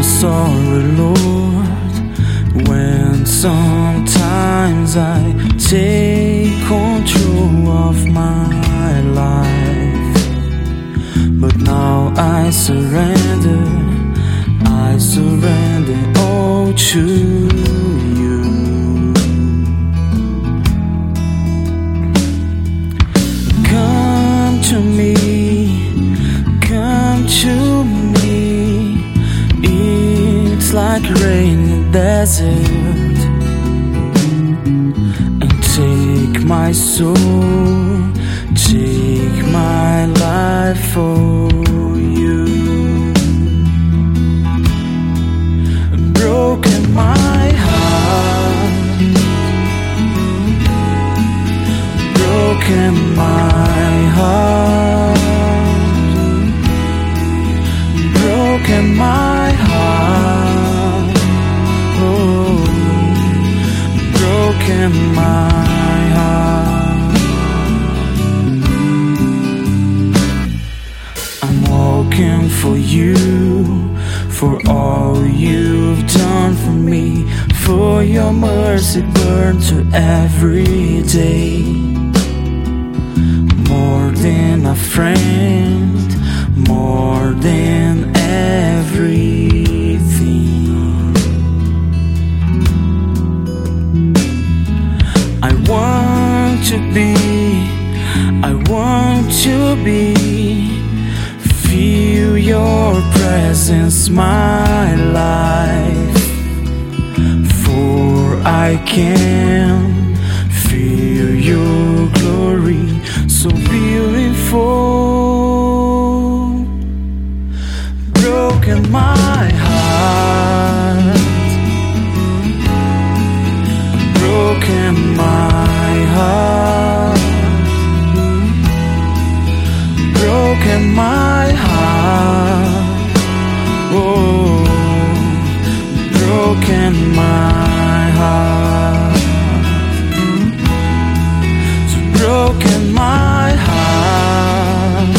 sorry, Lord, when sometimes I take control of my life. But now I surrender all to you. Come to me, come to me. It's like rain in the desert, and take my soul, take my life for you. Broken my heart, broken my heart, broken my heart, oh, broken my heart. I'm walking for you, for all you've done for me, for your mercy burns to every day. More than a friend, more than everything. I want to be, feel your presence, my life, for I can feel your glory, so beautiful. Broken my heart, broken my heart, broken my heart, oh, broken my heart, so broken my heart,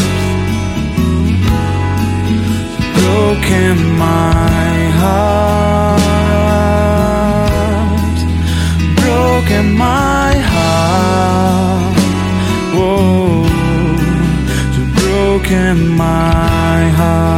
broken my heart, broken my heart, whoa, so broken my heart.